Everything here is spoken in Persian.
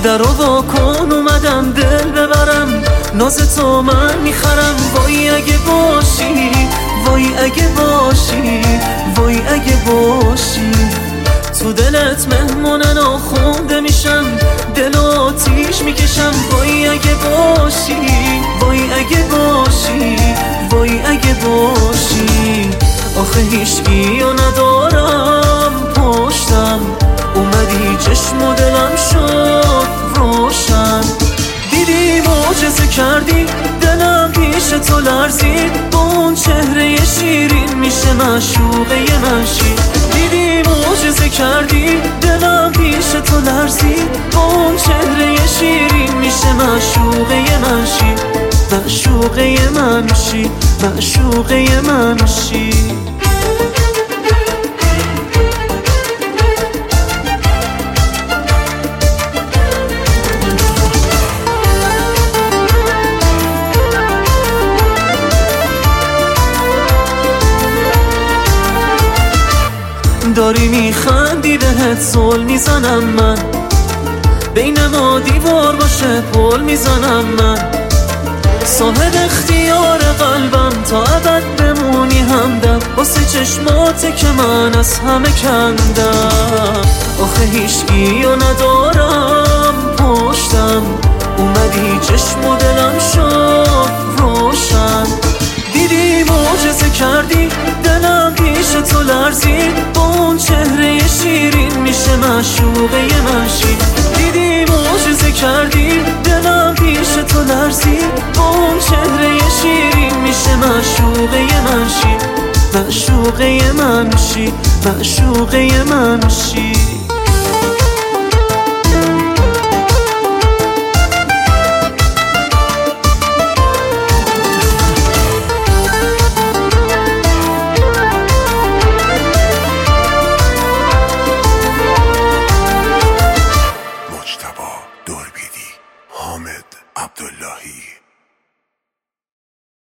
در رو وا کن اومدم دل ببرم، ناز تو من میخرم. وای اگه باشی، وای اگه باشی، وای اگه باشی. تو دلت مهمون ناخونده میشم، دل آتیش میکشم. وای اگه باشی، وای اگه باشی، وای اگه باشی. آخه هیچکیو ندارم پشتم، اومدی چشم و دلم شد روشن. دیدی معجزه کردی، دلم پیش تو لرزید. با اون چهره شیرین میشه معشوقه من شی. دیدی معجزه کردی، دلم پیش تو لرزید. با اون چهره شیرین میشه معشوقه من شی. معشوقه من شی، معشوقه من شی. داری میخندی بهت زل میزنم من، بین ما دیوار باشه پل میزنم من. صاحب اختیار قلبم تا ابد بمونی همدم، واسه چشماته که من از همه کندم. آخه هیچکیو ندارم پشتم، اومدی چشم و دلم شد روشن. دیدی معجزه کردی، دلم پیش تو لرزید. با اون چهره شیرین میشه معشوقه من شی. دیدی معجزه کردی، دلم پیش تو لرزید. با اون چهره شیرین میشه معشوقه من شی. معشوقه من شی، معشوقه من شی.